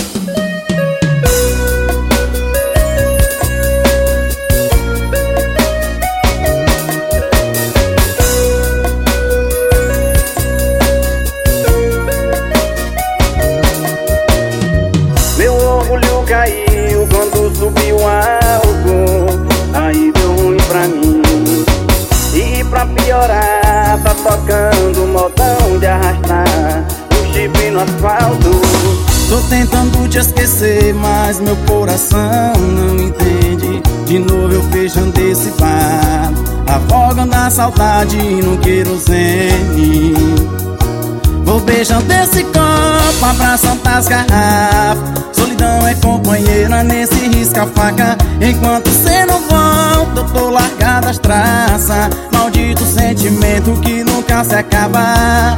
Meu orgulho caiu quando subiu algo, aí deu ruim pra mim. E pra piorar, tá tocando modão de arrastar um chip no asfalto. Tô tentando te esquecer, mas meu coração não entende. De novo eu fechando esse bar, afogando a saudade no querosene. Vou beijando esse copo, abraçando as garrafas. Solidão é companheira nesse risca-faca. Enquanto cê não volta, eu tô largado as traças. Maldito sentimento que nunca se acaba.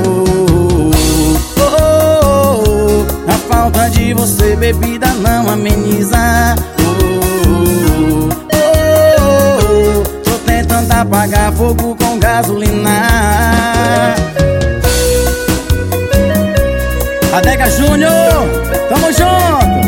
A falta de você, bebida, não ameniza. Tô tentando apagar fogo com gasolina. Adega Júnior, tamo junto!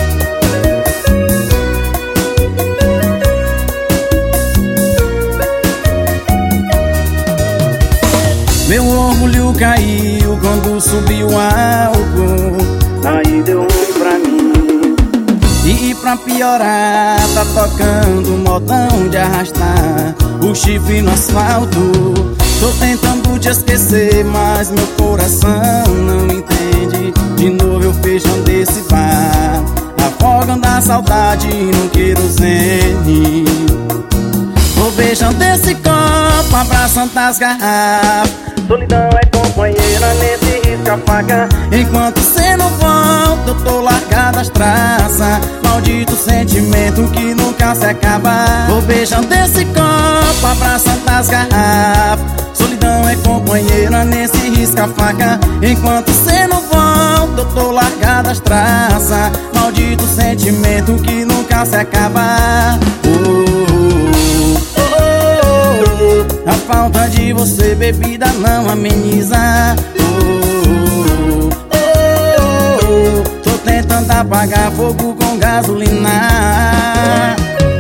Meu orgulho caiu quando subiu álcool, Aí deu ruim pra mim. e pra piorar, tá tocando modão de arrastar o chifre no asfalto. Tô tentando te esquecer, mas meu coração não entende. De novo eu fechando esse bar, afogando a saudade no querosene. Vou beijando esse copo, abraçando as garrafas. Solidão é companheira nesse risca-faca. Enquanto cê não volta, eu tô largado as traças. Maldito sentimento que nunca se acaba. Vou beijando esse copo, abraçando as garrafas. Solidão é companheira nesse risca-faca. Enquanto cê não volta, eu tô largado as traças. Maldito sentimento que nunca se acaba. A falta de você, bebida, não ameniza. Tô tentando apagar fogo com gasolina.